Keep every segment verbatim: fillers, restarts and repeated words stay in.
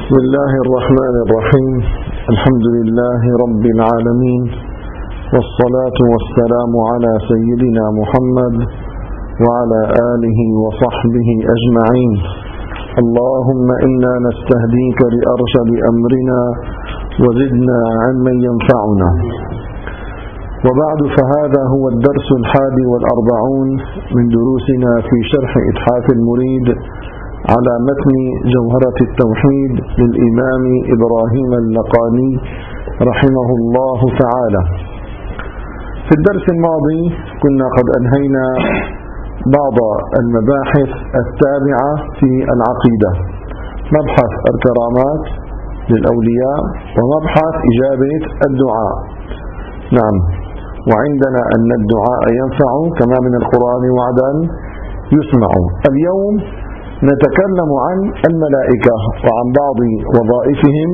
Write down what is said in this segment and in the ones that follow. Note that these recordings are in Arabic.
بسم الله الرحمن الرحيم. الحمد لله رب العالمين، والصلاة والسلام على سيدنا محمد وعلى آله وصحبه أجمعين. اللهم إنا نستهديك لأرشد أمرنا وزدنا علما ينفعنا. وبعد، فهذا هو الدرس الحادي والأربعون من دروسنا في شرح إتحاف المريد على متن جوهرة التوحيد للإمام إبراهيم اللقاني رحمه الله تعالى. في الدرس الماضي كنا قد أنهينا بعض المباحث التابعة في العقيدة، مبحث الكرامات للأولياء ومبحث إجابة الدعاء. نعم، وعندنا أن الدعاء ينفع كما من القرآن وعدا يسمع. اليوم نتكلم عن الملائكة وعن بعض وظائفهم،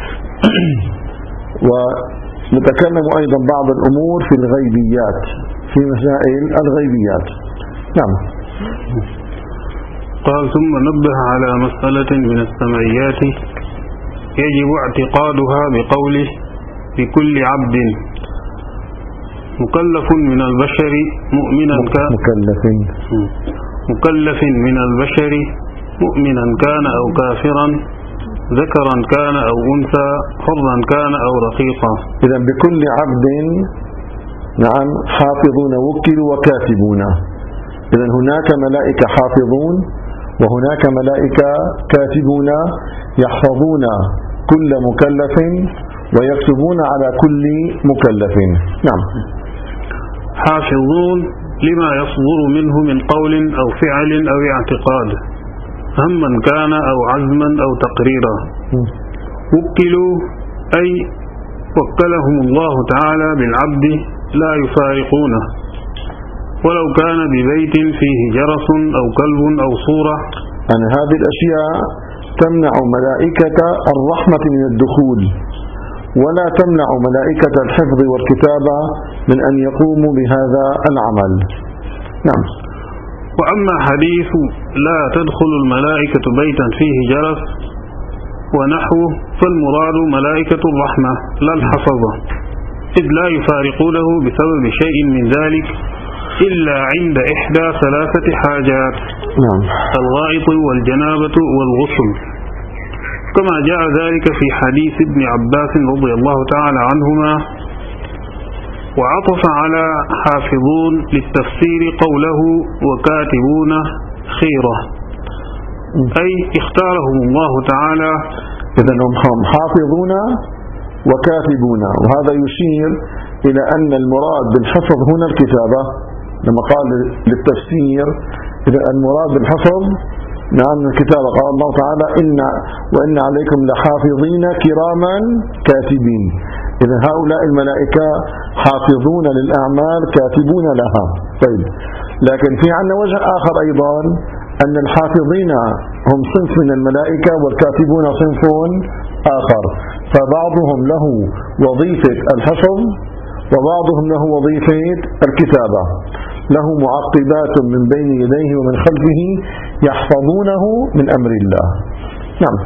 ونتكلم أيضا بعض الأمور في الغيبيات، في مسائل الغيبيات. نعم. قال: ثم نبه على مسألة من السمعيات يجب اعتقادها بقوله: بكل عبد مكلف من البشر مؤمنا كان مكلف مكلف من البشر مؤمنا كان أو كافرا، ذكرا كان أو أنثى، حرا كان أو رقيقا. إذن بكل عبد، نعم، حافظون وكلوا وكاتبون. إذن هناك ملائكة حافظون وهناك ملائكة كاتبون يحفظون كل مكلف ويكتبون على كل مكلف. نعم. حافظون لما يصدر منه من قول أو فعل أو اعتقاد، هما كان أو عزما أو تقريرا. وكلوا أي وكلهم الله تعالى بالعبد لا يفارقونه، ولو كان ببيت فيه جرس أو كلب أو صورة. أن هذه الأشياء تمنع ملائكة الرحمة من الدخول، ولا تمنع ملائكة الحفظ والكتابة من أن يقوموا بهذا العمل. نعم. وأما حديث لا تدخل الملائكة بيتا فيه جرس ونحوه، فالمراد ملائكة الرحمة لا الحفظة، إذ لا يفارقونه بسبب شيء من ذلك إلا عند إحدى ثلاثة حاجات: نعم، الغائط والجنابة والغسل، كما جاء ذلك في حديث ابن عباس رضي الله تعالى عنهما. وعطف على حافظون للتفسير قوله: وكاتبون خيرة، أي اختارهم الله تعالى. إذن هم حافظون وكاتبون، وهذا يشير إلى أن المراد بالحفظ هنا الكتابة. لما قال للتفسير إذا المراد بالحفظ نعم الكتابة، قال الله تعالى: إن وإن عليكم لحافظين كراما كاتبين. إذا هؤلاء الملائكة حافظون للأعمال كاتبون لها. طيب، لكن في عندنا وجه آخر أيضا، أن الحافظين هم صنف من الملائكة والكاتبون صنف آخر، فبعضهم له وظيفة الحفظ وبعضهم له وظيفة الكتابة، له معقبات من بين يديه ومن خلفه يحفظونه من أمر الله. نعم.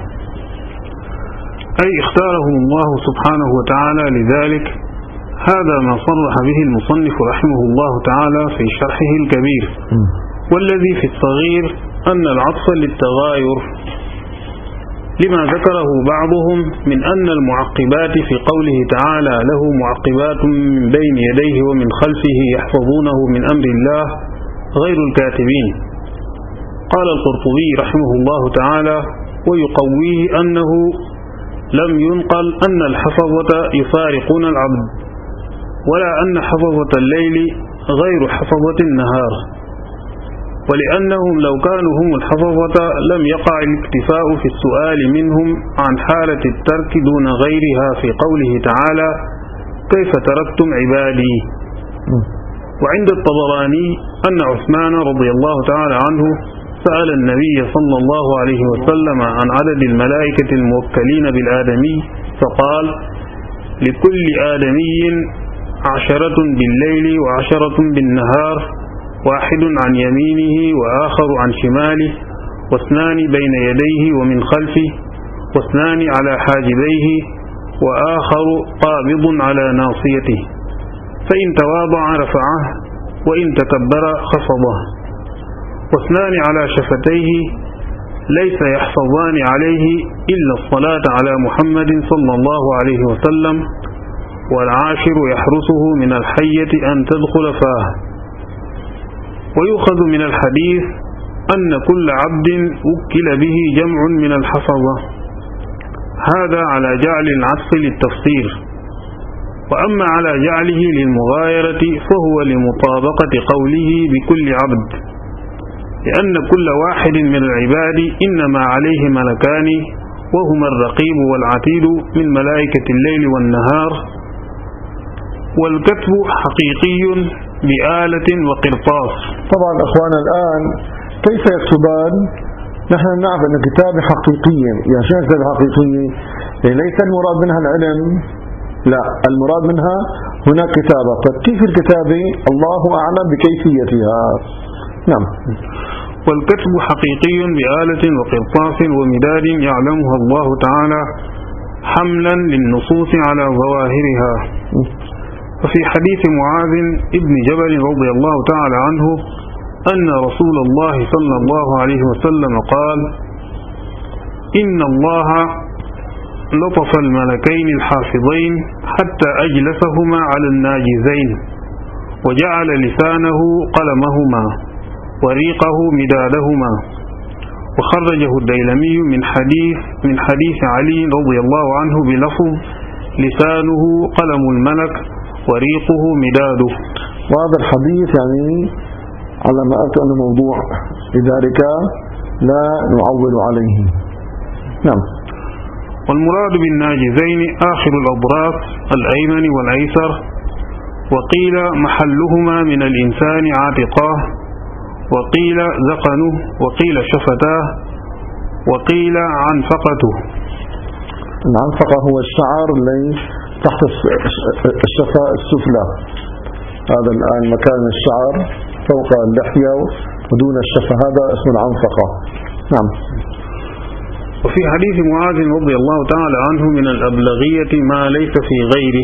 أي اختارهم الله سبحانه وتعالى لذلك. هذا ما صرح به المصنف رحمه الله تعالى في شرحه الكبير. والذي في الصغير أن العطف للتغاير لما ذكره بعضهم من أن المعقبات في قوله تعالى: له معقبات من بين يديه ومن خلفه يحفظونه من أمر الله، غير الكاتبين. قال القرطبي رحمه الله تعالى: ويقويه أنه لم ينقل أن الحفظة يفارقون العبد، ولا أن حفظة الليل غير حفظة النهار، ولأنهم لو كانوا هم الحفظة لم يقع الاكتفاء في السؤال منهم عن حالة الترك دون غيرها في قوله تعالى: كيف تركتم عبادي. وعند الطبراني أن عثمان رضي الله تعالى عنه سأل النبي صلى الله عليه وسلم عن عدد الملائكة الموكلين بالآدمي، فقال: لكل آدمي عشرة بالليل وعشرة بالنهار، واحد عن يمينه وآخر عن شماله، واثنان بين يديه ومن خلفه، واثنان على حاجبيه وآخر قابض على ناصيته، فإن تواضع رفعه وإن تكبر خفضه، واثنان على شفتيه ليس يحفظان عليه إلا الصلاة على محمد صلى الله عليه وسلم، والعاشر يحرسه من الحية أن تدخل فاه. ويؤخذ من الحديث أن كل عبد وكل به جمع من الحفظة، هذا على جعل العطف للتفسير، وأما على جعله للمغايرة فهو لمطابقة قوله بكل عبد، لأن كل واحد من العباد إنما عليه ملكان، وهما الرقيب والعتيد من ملائكة الليل والنهار. والكتب حقيقي بآلة وقرطاس. طبعا أخوانا الآن كيف يكتبان؟ نحن نعرف أن الكتابة حقيقية، يعني شو الكتابة حقيقية؟ يعني ليس المراد منها العلم، لا، المراد منها هنا كتابة. طيب كيف الكتابة؟ الله أعلم بكيفيتها. نعم. والكتب حقيقي بآلة وقرطاس ومداد يعلمها الله تعالى حملا للنصوص على ظواهرها. وفي حديث معاذ ابن جبل رضي الله تعالى عنه أن رسول الله صلى الله عليه وسلم قال: إن الله لطف الملكين الحافظين حتى أجلسهما على الناجزين، وجعل لسانه قلمهما وريقه مدادهما. وخرجه الديلمي من حديث من حديث علي رضي الله عنه بلفظ: لسانه قلم الملك وريقه مداده. وهذا الحديث يعني على ما أتى أنه موضوع، لذلك لا نعول عليه. نعم. والمراد بالناجزين آخر الأضراس الأيمن والأيسر، وقيل محلهما من الإنسان عاتقاه، وقيل ذقنه، وقيل شفتاه، وقيل عنفقته. العنفقة هو الشعر الذي تحت الشفاء السفلى، هذا الآن مكان الشعر فوق اللحية ودون الشفة، هذا اسم العنفقة. نعم. وفي حديث معاذ رضي الله تعالى عنه من الأبلغية ما ليس في غيره.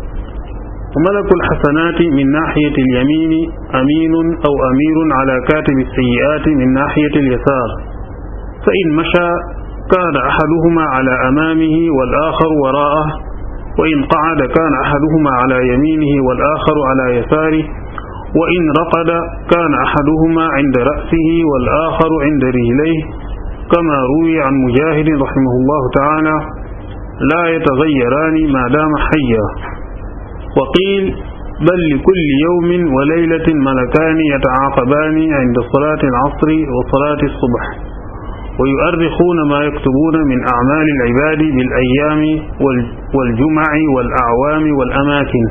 وملك الحسنات من ناحية اليمين أمين أو أمير على كاتب السيئات من ناحية اليسار، فإن مشى كان أحدهما على أمامه والآخر وراءه، وإن قعد كان أحدهما على يمينه والآخر على يساره، وإن رقد كان أحدهما عند رأسه والآخر عند رجليه، كما روي عن مجاهد رحمه الله تعالى: لا يتغيران ما دام حيا. وقيل: بل لكل يوم وليلة ملكان يتعاقبان عند صلاة العصر وصلاة الصبح، ويؤرخون ما يكتبون من أعمال العباد بالأيام والجمع والأعوام والأماكن.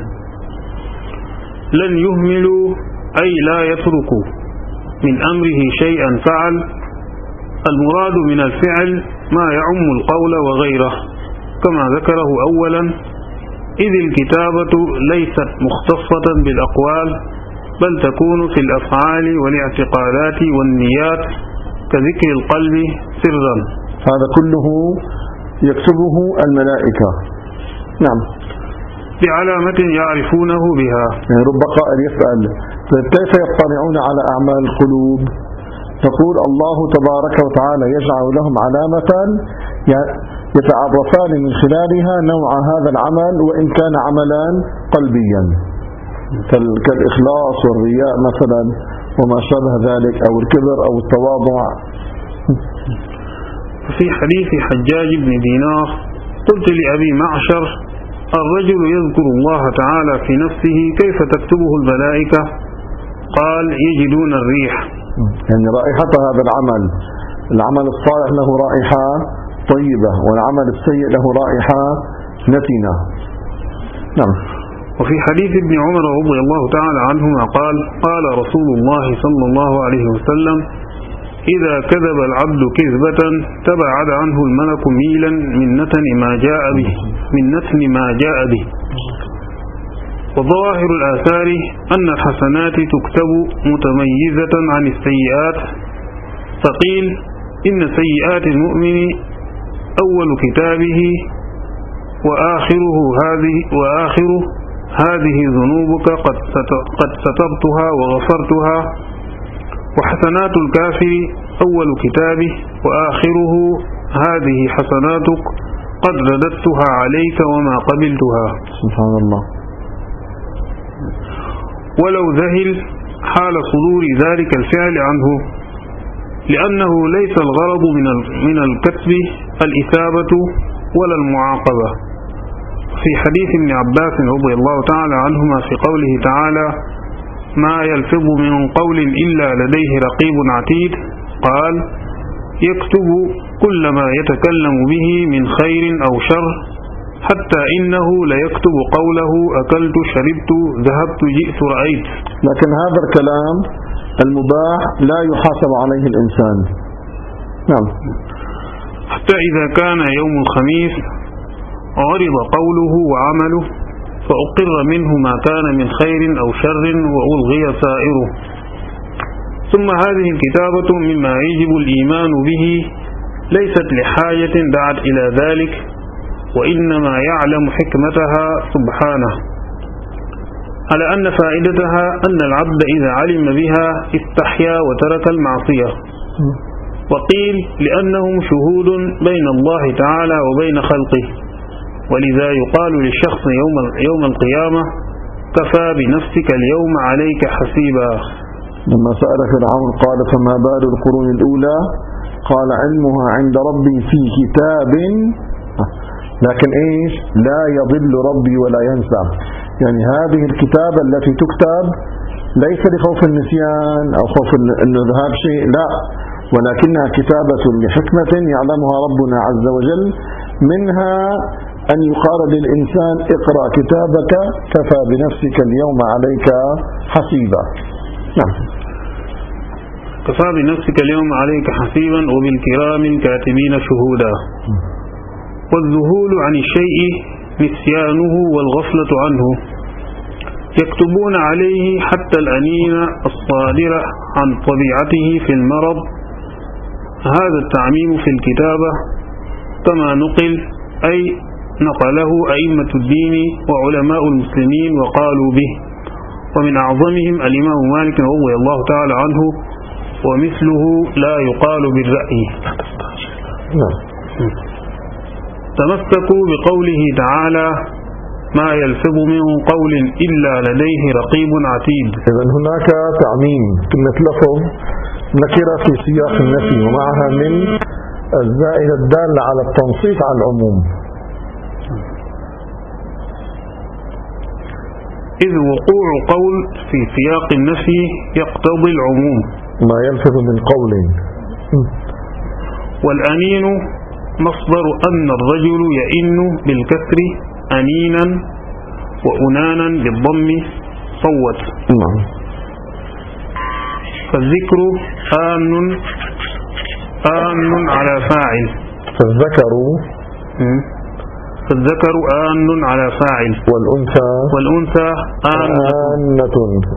لن يهملوا أي لا يتركوا من أمره شيئا فعل. المراد من الفعل ما يعم القول وغيره، كما ذكره أولا: إذ الكتابة ليست مختصة بالأقوال، بل تكون في الأفعال والاعتقادات والنيات كذكر القلب سرا. هذا كله يكتبه الملائكة. نعم. بعلامة يعرفونه بها. يعني رب قائل يسأل: كيف يطلعون على أعمال القلوب؟ تقول: الله تبارك وتعالى يجعل لهم علامة يتعرفان من خلالها نوع هذا العمل، وإن كان عملا قلبيا كالإخلاص والرياء مثلا وما شابه ذلك، أو الكبر أو التواضع. في حديث حجاج بن دينار: قلت لأبي معشر: الرجل يذكر الله تعالى في نفسه كيف تكتبه الملائكة؟ قال: يجدون الريح. يعني رائحة هذا العمل، العمل الصالح له رائحة طيبة، والعمل السيء له رائحة نتنة. نعم. وفي حديث ابن عمر رضي الله تعالى عنهما قال: قال رسول الله صلى الله عليه وسلم: إذا كذب العبد كذبة تبعد عنه الملك ميلا من نتن ما جاء به من نتن ما جاء به. وظواهر الآثار أن الحسنات تكتب متميزة عن السيئات، فقيل: إن سيئات المؤمن أول كتابه وآخره هذه وآخره هذه ذنوبك قد قد سترتها وغفرتها، وحسنات الكافر أول كتابه وآخره هذه حسناتك قد رددتها عليك وما قبلتها. سبحان الله. ولو ذهل حال صدور ذلك الفعل عنه، لأنه ليس الغرض من الكتب الإثابة ولا المعاقبة. في حديث ابن عباس رضي الله تعالى عنهما في قوله تعالى: ما يلفظ من قول إلا لديه رقيب عتيد، قال: يكتب كل ما يتكلم به من خير أو شر، حتى إنه ليكتب قوله: أكلت شربت ذهبت جئت رأيت. لكن هذا الكلام المباح لا يحاسب عليه الإنسان. نعم. حتى إذا كان يوم الخميس عرض قوله وعمله فأقر منه ما كان من خير أو شر وألغي سائره. ثم هذه الكتابة مما يجب الإيمان به ليست لحاجة دعت إلى ذلك، وإنما يعلم حكمتها سبحانه، على أن فائدتها أن العبد إذا علم بها استحيا وترك المعصية. وقيل لأنهم شهود بين الله تعالى وبين خلقه، ولذا يقال للشخص يوم يوم القيامة: كفى بنفسك اليوم عليك حسيبا. لما سأل فرعون قال: فما بال القرون الأولى؟ قال: علمها عند ربي في كتاب، لكن إيش؟ لا يضل ربي ولا ينسى. يعني هذه الكتابة التي تكتب ليس لخوف النسيان أو خوف أنه ذهاب شيء، لا، ولكنها كتابة لحكمة يعلمها ربنا عز وجل، منها أن يقال للإنسان: اقرأ كتابك كفى بنفسك اليوم عليك حسيبا. نعم. كفى بنفسك اليوم عليك حسيبا وبالكرام الكاتبين شهودا. والذهول عن الشيء نسيانه والغفلة عنه، يكتبون عليه حتى الأنين الصادرة عن طبيعته في المرض. هذا التعميم في الكتابة كما نقل، أي نقله أئمة الدين وعلماء المسلمين وقالوا به، ومن أعظمهم الإمام مالك رضي الله تعالى عنه، ومثله لا يقال بالرأي. تمسكوا بقوله تعالى: ما يلفظ من قول إلا لديه رقيب عتيد. إذن هناك تعميم، كلمة لفظ نكرة في سياق النفي، ومعها من الزائدة الدالة على التنصيص على العموم. إذ وقوع قول في سياق النفي يقتضي العموم. ما يلفظ من قول. والأنين مصدر أن الرجل يئن بالكسر أنينا، وأنانا بالضم صوت. فالذكر آن آن على فاعل. فالذكر فالذكر آن على فاعل. والأنثى والأنثى آنة.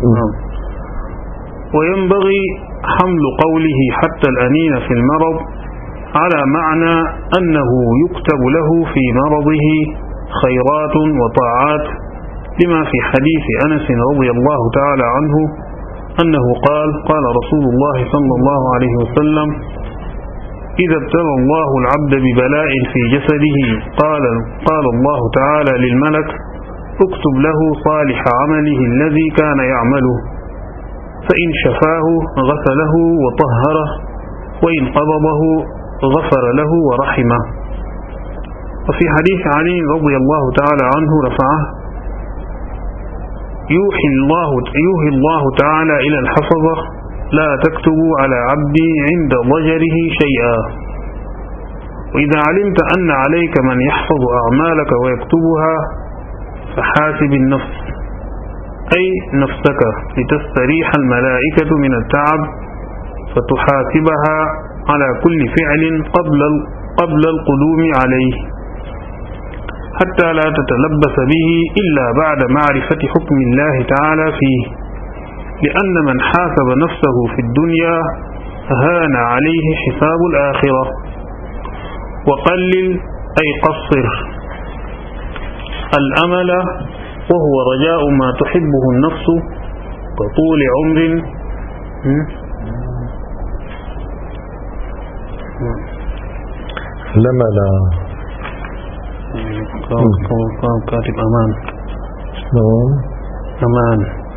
وينبغي حمل قوله حتى الأنين في المرض على معنى أنه يكتب له في مرضه خيرات وطاعات، لما في حديث أنس رضي الله تعالى عنه أنه قال: قال رسول الله صلى الله عليه وسلم: إذا ابتلى الله العبد ببلاء في جسده قال, قال الله تعالى للملك: اكتب له صالح عمله الذي كان يعمله، فإن شفاه غسله وطهره، وإن قبضه غفر له ورحمه. وفي حديث علي رضي الله تعالى عنه رفعه: يوحي الله, يوحي الله تعالى إلى الحفظة: لا تكتبوا على عبدي عند ضجره شيئا. وإذا علمت أن عليك من يحفظ أعمالك ويكتبها فحاسب النفس، أي نفسك، لتستريح الملائكة من التعب، فتحاسبها على كل فعل قبل قبل القدوم عليه، حتى لا تتلبس به إلا بعد معرفة حكم الله تعالى فيه، لأن من حاسب نفسه في الدنيا هان عليه حساب الآخرة. وقلل أي قصر الأمل وهو رجاء ما تحبه النفس كطول عمر لملا كاتب أمان أمان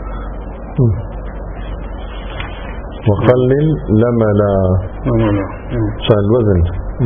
وقلل لملا شان الوزن.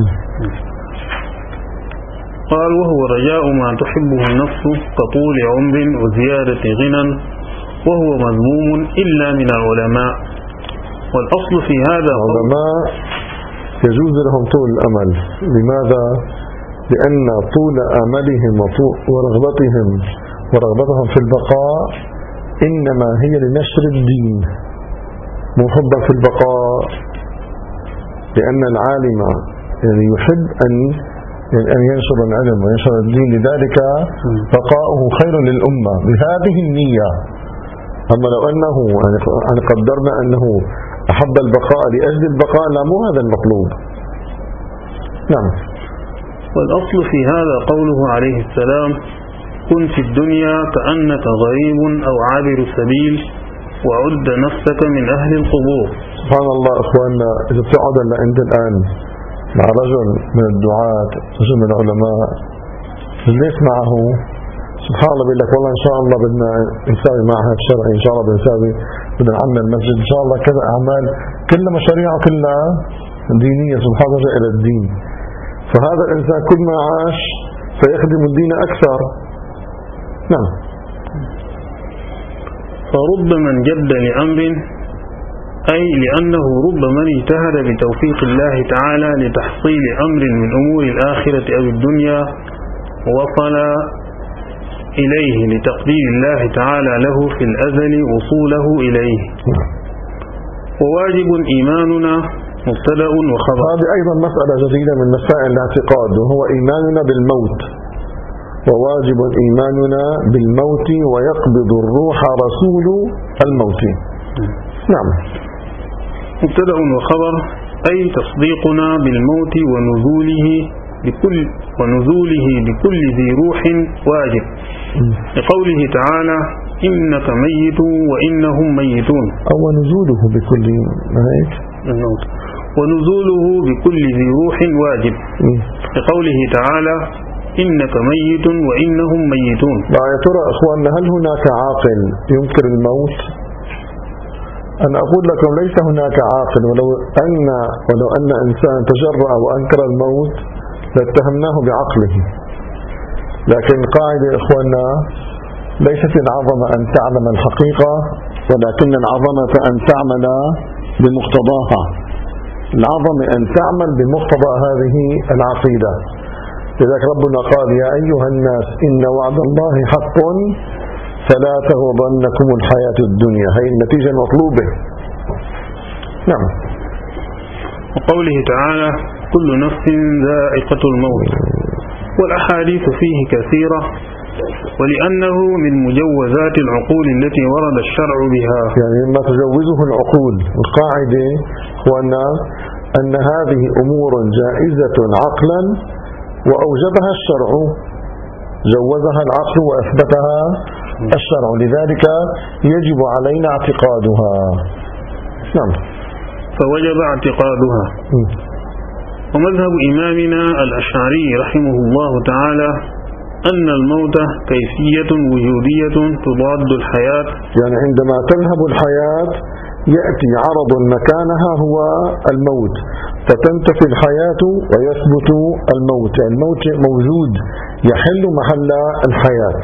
قال وهو رجاء ما تحبه النفس كطول عمر وزيادة غنى وهو مذموم إلا من العلماء. والأصل في هذا العلماء يجوز لهم طول الأمل. لماذا؟ لأن طول آملهم ورغبتهم ورغبتهم في البقاء إنما هي لنشر الدين، مو حبا في البقاء، لأن العالم يعني يحب أن يعني أن ينشر العلم وينشر الدين، لذلك بقاؤه خير للأمة بهذه النية. أما لو أنه يعني قدرنا أنه أحب البقاء لأجل البقاء، لا، مو هذا المطلوب. نعم. والأصل في هذا قوله عليه السلام كن في الدنيا كأنك غريب أو عابر سبيل وعد نفسك من أهل القبور. سبحان الله أخواننا، إذا تقعد أنت الآن مع رجل من الدعاة، رجل من العلماء، جلس معه، سبحان الله بيقول لك والله إن شاء الله بدنا نساوي معهد شرعي، إن شاء الله بنساوي بدنا نعمل مسجد، إن شاء الله كذا أعمال، كلها مشاريع كلها دينية، سبحان الله إلى الدين. فهذا الإنسان كل ما عاش سيخدم الدين أكثر. نعم. فرب من جد لأمر، أي لأنه رب من اجتهد بتوفيق الله تعالى لتحصيل أمر من أمور الآخرة أو الدنيا ووصل إليه لتقدير الله تعالى له في الأزل وصوله إليه. وواجب إيماننا مبتدأ وخبر. هذه أيضا مسألة جديدة من مسائل الاعتقاد، وهو إيماننا بالموت. وواجب إيماننا بالموت ويقبض الروح رسول الموت. نعم. مبتدأ وخبر، أي تصديقنا بالموت ونزوله بكل ونزوله بكل ذي روح واجب، لقوله تعالى إنك ميت وإنهم ميتون. أو نزوله بكل هيك الموت ونزوله بكل ذي روح واجب، لقوله تعالى إنك ميت وإنهم ميتون. يا ترى أخواننا، هل هناك عاقل ينكر الموت؟ أنا أقول لكم ليس هناك عاقل، ولو أن ولو أن إنسان تجرأ وأنكر الموت لاتهمناه بعقله. لكن قاعدة إخواننا، ليست العظمة أن تعلم الحقيقة، ولكن العظمة أن تعمل بمقتضاها. العظمة أن تعمل بمقتضى هذه العقيدة. لذلك ربنا قال يا أيها الناس إن وعد الله حق فلا تغرنكم الحياة الدنيا. هي النتيجة المطلوبة. نعم. وقوله تعالى كل نفس ذائقة الموت. والأحاديث فيه كثيرة، ولأنه من مجوزات العقول التي ورد الشرع بها، يعني ما تجوزه العقول. القاعدة هو أن هذه أمور جائزة عقلا وأوجبها الشرع، جوزها العقل وأثبتها الشرع، لذلك يجب علينا اعتقادها. نعم. فوجب اعتقادها. م. ومذهب إمامنا الأشعري رحمه الله تعالى أن الموت كيفية وجودية تضاد الحياة. يعني عندما تذهب الحياة يأتي عرض مكانها هو الموت، فتنتفي الحياة ويثبت الموت. الموت موجود يحل محل الحياة.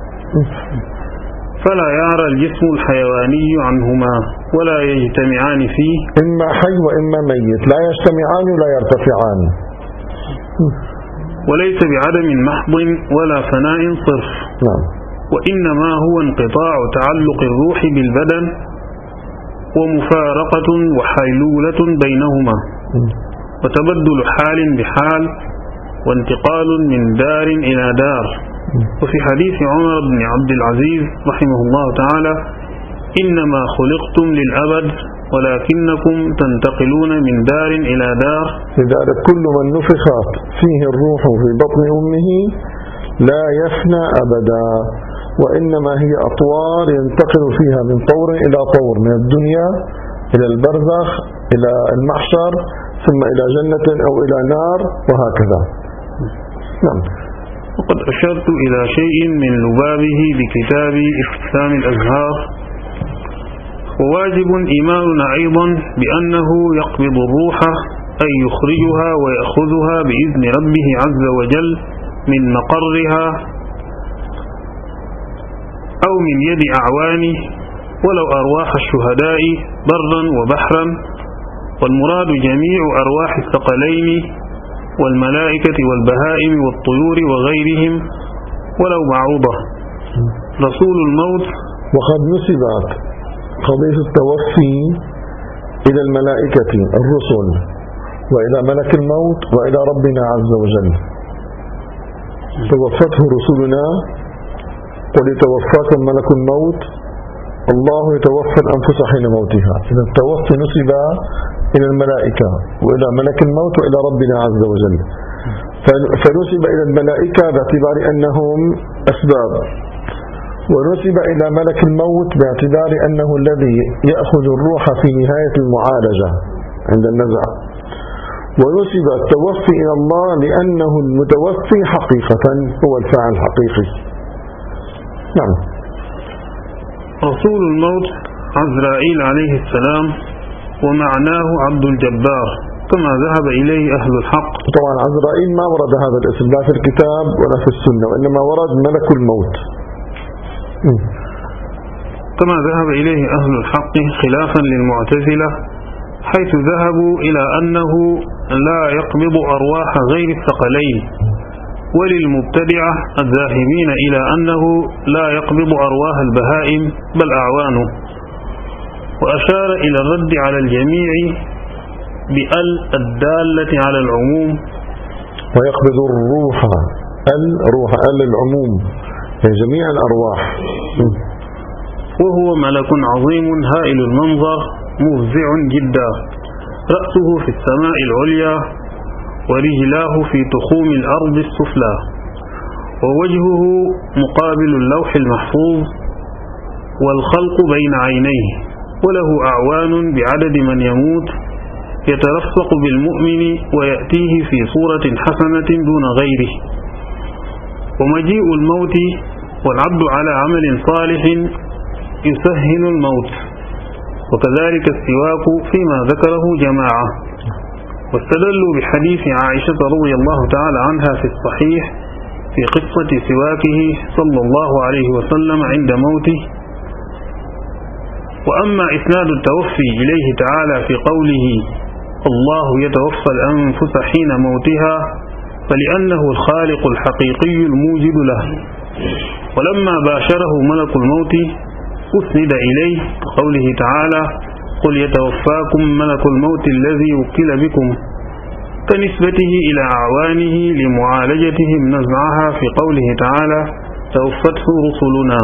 فلا يعرى الجسم الحيواني عنهما ولا يجتمعان فيه، إما حي وإما ميت، لا يجتمعان ولا يرتفعان. وليس بعدم محض ولا فناء صرف. نعم. وإنما هو انقطاع تعلق الروح بالبدن ومفارقة وحيلولة بينهما، وتبدل حال بحال، وانتقال من دار إلى دار. وفي حديث عمر بن عبد العزيز رحمه الله تعالى إنما خلقتم للأبد ولكنكم تنتقلون من دار إلى دار. لذلك كل من نفخت فيه الروح في بطن أمه لا يفنى أبدا، وإنما هي أطوار ينتقل فيها من طور إلى طور، من الدنيا إلى البرزخ إلى المحشر ثم إلى جنة أو إلى نار وهكذا. نعم. وقد أشرت إلى شيء من لبابه بكتاب اقتسام الأزهار. وواجب إيماننا أيضا بأنه يقبض الروح أي يخرجها ويأخذها بإذن ربه عز وجل من مقرها أو من يد أعوانه، ولو أرواح الشهداء برا وبحرا، والمراد جميع أرواح الثقلين والملائكة والبهائم والطيور وغيرهم ولو بعوضة. رسول الموت. وقد نسبت قضية التوفي إلى الملائكة الرسل وإلى ملك الموت وإلى ربنا عز وجل. توفته رسلنا، قل يتوفاكم ملك الموت، الله يتوفى الأنفس حين موتها. إذا التوفي نسب إلى الملائكة وإلى ملك الموت وإلى ربنا عز وجل، فنسب إلى الملائكة باعتبار أنهم أسباب، ونسب إلى ملك الموت باعتبار أنه الذي يأخذ الروح في نهاية المعالجة عند النزع، ونسب التوفي إلى الله لأنه المتوفي حقيقة هو الفاعل الحقيقي. نعم. رسول الموت عزرائيل عليه السلام، ومعناه عبد الجبار كما ذهب إليه أهل الحق. طبعا عزرائيل ما ورد هذا الاسم لا في الكتاب ولا في السنة، وإنما ورد ملك الموت كما ذهب إليه أهل الحق، خلافا للمعتزلة حيث ذهبوا إلى أنه لا يقبض أرواح غير الثقلين، وللمبتدعة الذاهبين إلى أنه لا يقبض أرواح البهائم بل أعوانه. وأشار إلى الرد على الجميع بأل الدالة على العموم. ويقبض الروح، الروح ال العموم جميع الأرواح. وهو ملك عظيم هائل المنظر مفزع جدا، رأسه في السماء العليا ورجلاه في تخوم الأرض السفلى، ووجهه مقابل اللوح المحفوظ، والخلق بين عينيه، وله أعوان بعدد من يموت، يترفق بالمؤمن ويأتيه في صورة حسنة دون غيره. ومجيء الموت والعبد على عمل صالح يسهل الموت، وكذلك السواك فيما ذكره جماعة. واستدلوا بحديث عائشة رضي الله تعالى عنها في الصحيح في قصة سواكه صلى الله عليه وسلم عند موته. وأما إسناد التوفي إليه تعالى في قوله الله يتوفى الأنفس حين موتها فلأنه الخالق الحقيقي الموجد له، ولما باشره ملك الموت أسند إليه قوله تعالى قل يتوفاكم ملك الموت الذي وكل بكم، كنسبته إلى أعوانه لمعالجتهم نزعها في قوله تعالى توفته رسلنا.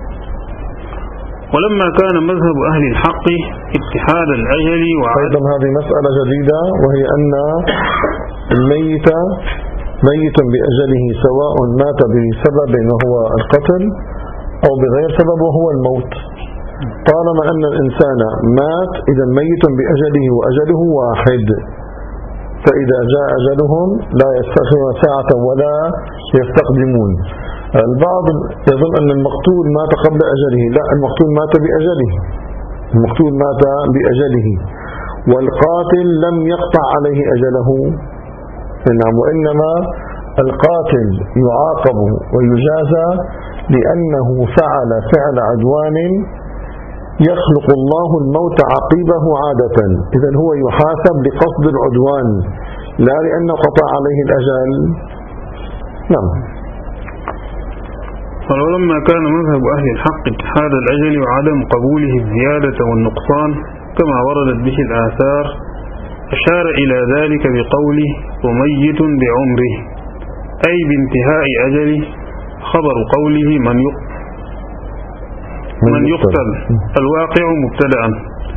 ولما كان مذهب أهل الحق اتحاد الأجل وأيضا هذه مسألة جديدة، وهي أن الميت ميت بأجله سواء مات بسبب وهو القتل أو بغير سبب وهو الموت. طالما أن الإنسان مات إذا ميت بأجله وأجله واحد، فإذا جاء أجلهم لا يستأخرون ساعة ولا يستقدمون. البعض يظن أن المقتول مات قبل أجله، لا، المقتول مات بأجله، المقتول مات بأجله والقاتل لم يقطع عليه أجله. نعم. وإنما القاتل يعاقب ويجازى لأنه فعل فعل عدوان يخلق الله الموت عقيبه عادة، إذن هو يحاسب لقصد العدوان لا لأنه قطع عليه الأجل. نعم. ولما كان مذهب أهل الحق اتحاد الأجل وعدم قبوله الزيادة والنقصان كما وردت به الآثار، أشار إلى ذلك بقوله وميت بعمره، أي بانتهاء أجله، خبر قوله من يقتل من يقتل الواقع مبتدأ،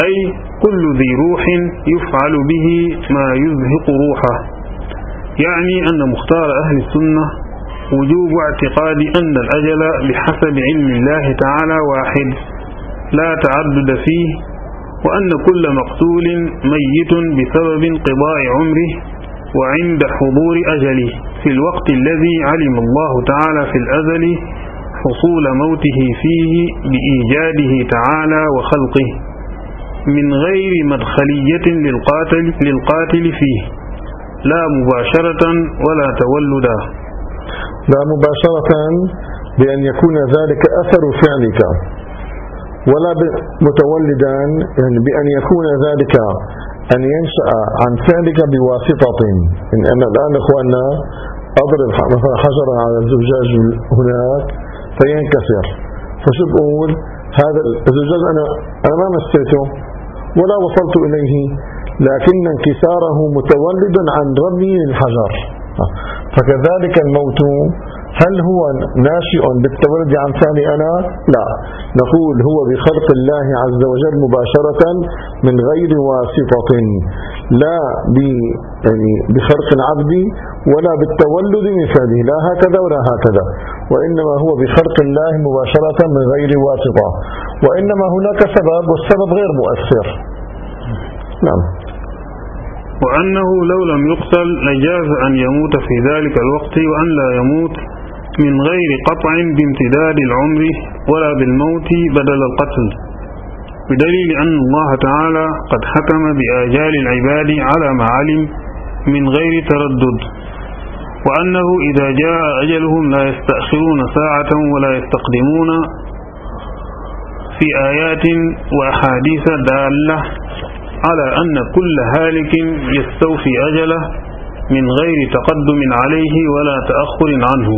أي كل ذي روح يفعل به ما يزهق روحه. يعني أن مختار أهل السنة وجوب اعتقاد أن الأجل بحسب علم الله تعالى واحد لا تعدد فيه، وأن كل مقتول ميت بسبب انقضاء عمره وعند حضور أجله في الوقت الذي علم الله تعالى في الأزل حصول موته فيه بإيجاده تعالى وخلقه من غير مدخلية للقاتل, للقاتل فيه لا مباشرة ولا تولدا. لا مباشرة بأن يكون ذلك أثر فعلك، ولا متولدا يعني بأن يكون ذلك أن ينشأ عن فعلك بواسطة. إن أنا الآن أخواننا أضرب مثلا حجرا على الزجاج هناك فينكسر، فشو بقول هذا الزجاج أنا أنا ما مسيته ولا وصلت إليه، لكن انكساره متولد عن رمي الحجر. فكذلك الموت هل هو ناشئ بالتولد عن فعلي أنا؟ لا، نقول هو بخلق الله عز وجل مباشرة من غير واسطة، لا يعني بخلق العبد ولا بالتولد من فعله، لا هكذا ولا هكذا، وإنما هو بخلق الله مباشرة من غير واسطة، وإنما هناك سبب والسبب غير مؤثر. نعم. وأنه لو لم يقتل لجاز أن يموت في ذلك الوقت، وأن لا يموت من غير قطع بامتداد العمر ولا بالموت بدل القتل، بدليل أن الله تعالى قد حكم بآجال العباد على ما علم من غير تردد، وأنه إذا جاء أجلهم لا يستأخرون ساعة ولا يستقدمون، في آيات وأحاديث دالة على أن كل هالك يستوفي أجله من غير تقدم عليه ولا تأخر عنه.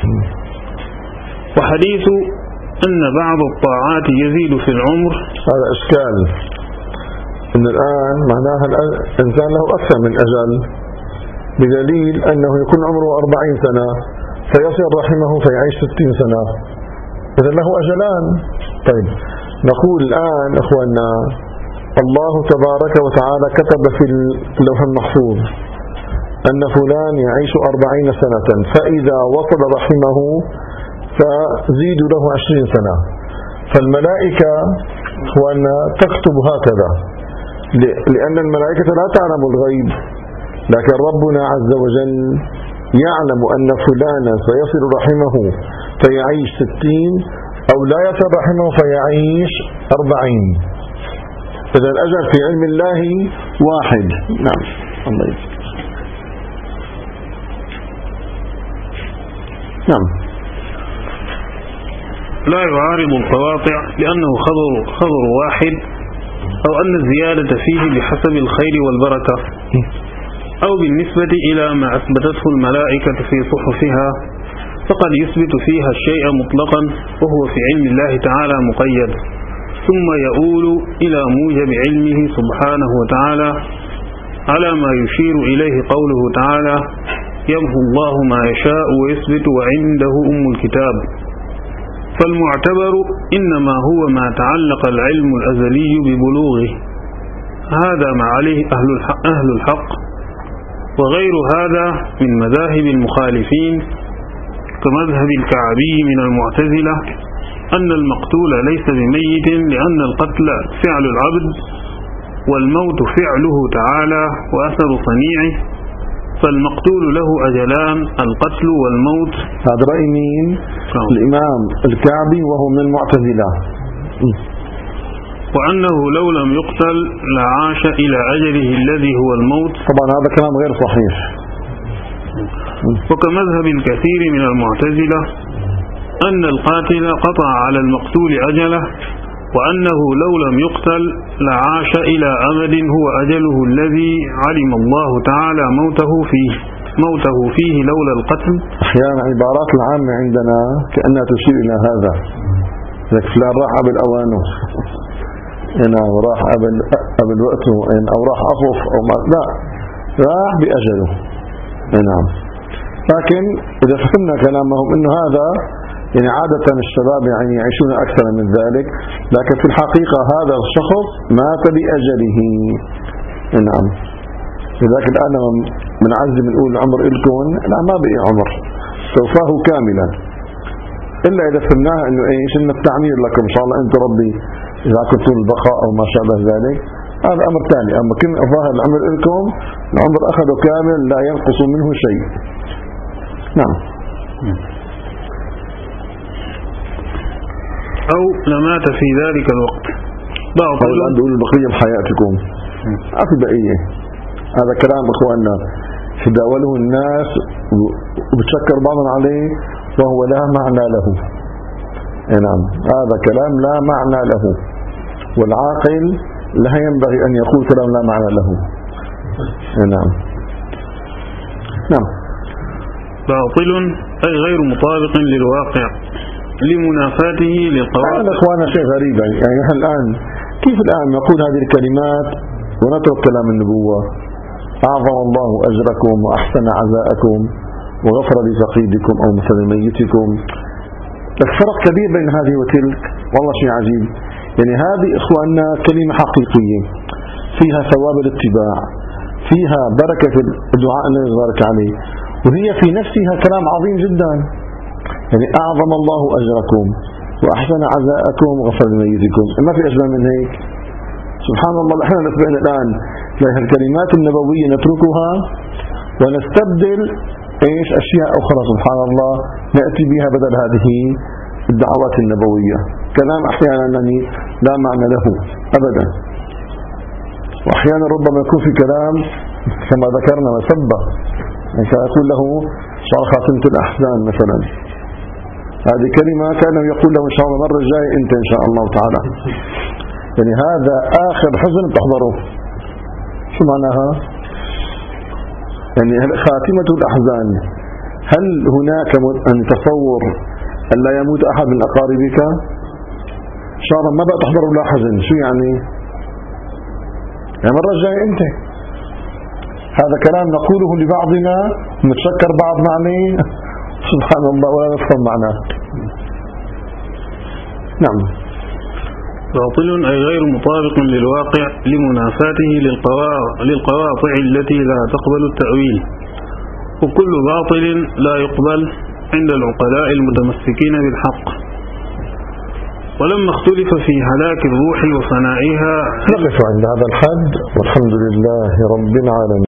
وحديث أن بعض الطاعات يزيد في العمر هذا إشكال، إن الآن معناها الإنسان له أكثر من أجل، بدليل أنه يكون عمره أربعين سنة فيصل رحمه فيعيش ستين سنة، إذا له أجلان. طيب نقول الآن أخواننا الله تبارك وتعالى كتب في اللوح المحفوظ أن فلان يعيش أربعين سنة، فإذا وصل رحمه فزيد له عشرين سنة، فالملائكة أخواننا تكتب هكذا، لأن الملائكة لا تعلم الغيب، لكن ربنا عز وجل يعلم أن فلانا سيصل رحمه فيعيش ستين، أو لا يصل رحمه فيعيش أربعين. إذا الأجل في علم الله واحد. نعم. الله يجزيك. نعم. لا يعارض القواطع لأنه خبر, خبر واحد، أو أن الزيادة فيه بحسب الخير والبركة، أو بالنسبة إلى ما أثبتته الملائكة في صحفها، فقد يثبت فيها الشيء مطلقا وهو في علم الله تعالى مقيد، ثم يؤول إلى موجب علمه سبحانه وتعالى على ما يشير إليه قوله تعالى: يمحو الله ما يشاء ويثبت وعنده أم الكتاب. فالمعتبر إنما هو ما تعلق العلم الأزلي ببلوغه، هذا ما عليه أهل الحق, أهل الحق وغير هذا من مذاهب المخالفين كمذهب الكعبي من المعتزلة أن المقتول ليس بميت، لأن القتل فعل العبد والموت فعله تعالى وأثر صنيعه، فالمقتول له أجلان: القتل والموت. هذا رأي مين؟ الإمام الكعبي وهو من المعتزلة. وأنه لو لم يقتل لعاش إلى أجله الذي هو الموت. طبعا هذا كلام غير صحيح. وكمذهب الكثير من المعتزلة أن القاتل قطع على المقتول أجله، وأنه لو لم يقتل لعاش إلى أمد هو أجله الذي علم الله تعالى موته فيه موته فيه لولا القتل. أحيانا عبارات العامة عندنا كأنها تشير إلى هذا، لك فلان راح قبل أوانه، أنا راح قبل قبل وقته، أو راح أطف أو ما، لا، راح بأجله. نعم. لكن إذا فهمنا كلامهم إنه هذا يعني عادة الشباب يعني يعيشون أكثر من ذلك، لكن في الحقيقة هذا الشخص مات بأجله. نعم. لذلك الآن من عزم نقول العمر إلكم، لا ما بقي عمر، سوفاه كاملا، إلا إذا فهمناها إنه إيش إن التعمير لكم إن شاء الله أنت ربي إذا كنتم البقاء أو ما شابه ذلك، هذا أمر ثاني. أما كن ظاهر العمر إلكم، العمر أخذه كامل لا ينقص منه شيء. نعم. أو لمات في ذلك الوقت باطل عنده البقية بحياتكم، ما في بقية. هذا كلام إخواننا تداوله الناس وبتشكر بعضهم عليه وهو لا معنى له. نعم، هذا كلام لا معنى له، والعاقل لا ينبغي أن يقول كلام لا معنى له. نعم. نعم. باطل أي غير مطابق للواقع لمنافاته للقواعد. هذا إخوانا شيء غريب، يعني نحن الآن كيف الآن نقول هذه الكلمات ونترك كلام النبوة؟ أعظم الله أجركم وأحسن عزاءكم وغفر لفقيدكم أو مثل ميتكم. لك فرق كبير بين هذه وتلك، والله شيء عجيب. يعني هذه إخواننا كلمة حقيقية فيها ثواب الاتباع، فيها بركة في الدعاء الذي يبارك عليه، وهي في نفسها كلام عظيم جدا. يعني أعظم الله أجركم وأحسن عزاءكم وغفر لميتكم، ما في أجمل من هيك. سبحان الله. نحن نتبعنا الآن الكلمات النبوية نتركها ونستبدل إيش أشياء أخرى سبحان الله نأتي بها بدل هذه الدعوات النبوية. كلام أحيانا لا معنى له أبدا، وأحيانا ربما يكون في كلام كما ذكرنا مسبة، يعني يقول له شعر خاتمة الأحزان مثلا، هذه كلمة كان يقول له إن شاء الله مرة الجاي أنت إن شاء الله تعالى، يعني هذا آخر حزن تحضره. شو معناها؟ يعني خاتمة الأحزان، هل هناك أن تصور أن لا يموت أحد من أقاربك؟ إن شاء الله ما بقى تحضر ولا حزن، شو يعني؟ يعني مرة الجاي أنت. هذا كلام نقوله لبعضنا نتشكر بعضنا عليه سبحان الله ولا نفهم معناه. نعم. باطل أي غير مطابق للواقع لمنافاته للقواطع التي لا تقبل التأويل، وكل باطل لا يقبل عند العقلاء المتمسكين بالحق. ولما اختلف في هلاك الروح وفنائها نقف عند هذا الحد، والحمد لله رب العالمين.